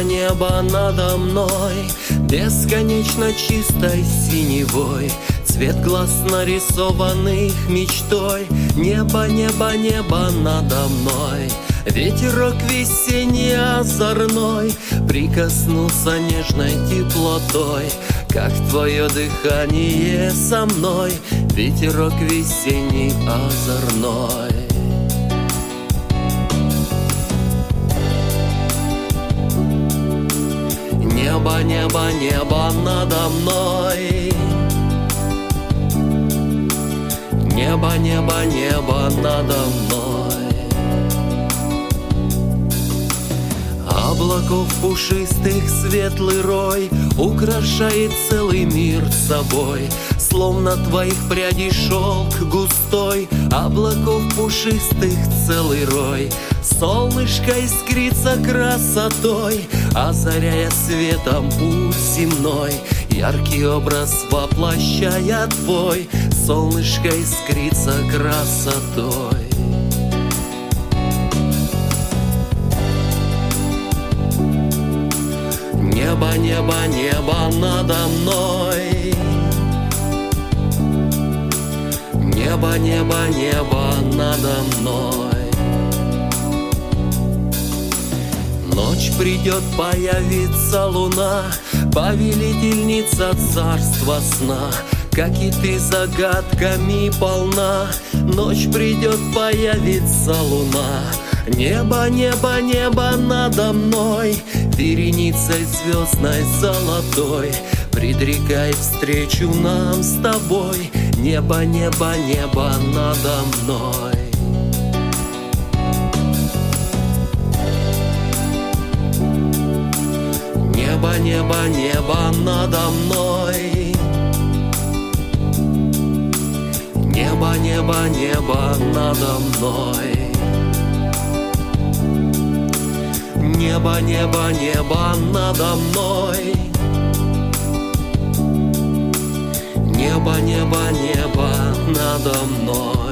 небо надо мной, бесконечно чистой синевой, цвет глаз, нарисованных мечтой. Небо, небо, небо надо мной, ветерок весенний озорной прикоснулся нежной теплотой, как твое дыхание со мной, ветерок весенний озорной. Небо, небо, небо надо мной, небо, небо, небо надо мной. Облаков пушистых светлый рой украшает целый мир собой, словно твоих прядей шелк густой. Облаков пушистых целый рой, солнышко искрится красотой, озаряя светом путь земной. Яркий образ воплощая твой, солнышко искрится красотой. Небо, небо, небо надо мной, небо, небо, небо надо мной. Ночь придет, появится луна, повелительница царства сна, как и ты загадками полна. Ночь придет, появится луна, небо, небо, небо надо мной, вереницей звездной золотой предрекай встречу нам с тобой. Небо, небо, небо надо мной. Небо, небо, небо надо мной, небо, небо, небо надо мной. Небо, небо, небо надо мной, небо, небо, небо надо мной.